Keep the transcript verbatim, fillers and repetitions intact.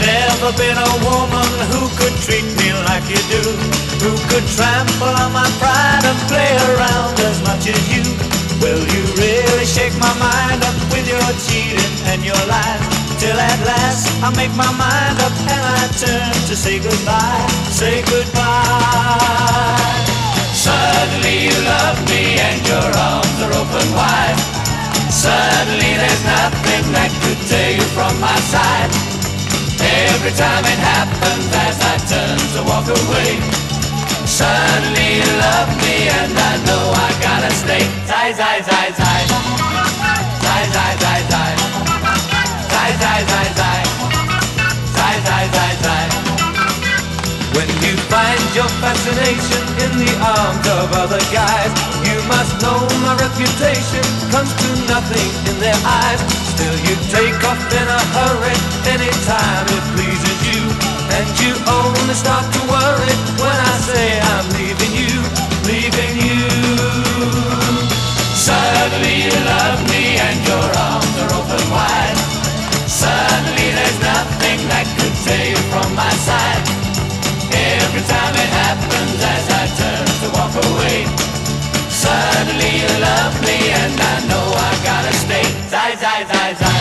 Never been a woman who could treat me like you do, who could trample on my pride and play around as much as you. Well, you really shake my mind up with your cheating and your lies, till at last I make my mind up and I turn to say goodbye, say goodbye. Suddenly you love me and your arms are open wide. Suddenly there's nothing that could tear you from my side. Every time it happens as I turn to walk away, suddenly you love me and I know I gotta stay. Zai, zai, zai, zai. Zai, zai, zai, zai. Zai, zai, zai, zai. Zai, zai, zai, zai. When you find your fascination in the arms of other guys, you must know my reputation comes to nothing in their eyes. Still you take off in a hurry anytime it pleases you, and you only start to worry when I say I'm leaving you, leaving you. Suddenly you love me and your arms are open wide. Suddenly there's nothing that could tear you from my side. Every time it happens as I turn to walk away, suddenly you love me and I know I gotta stay. Zai, zai, zai, zai.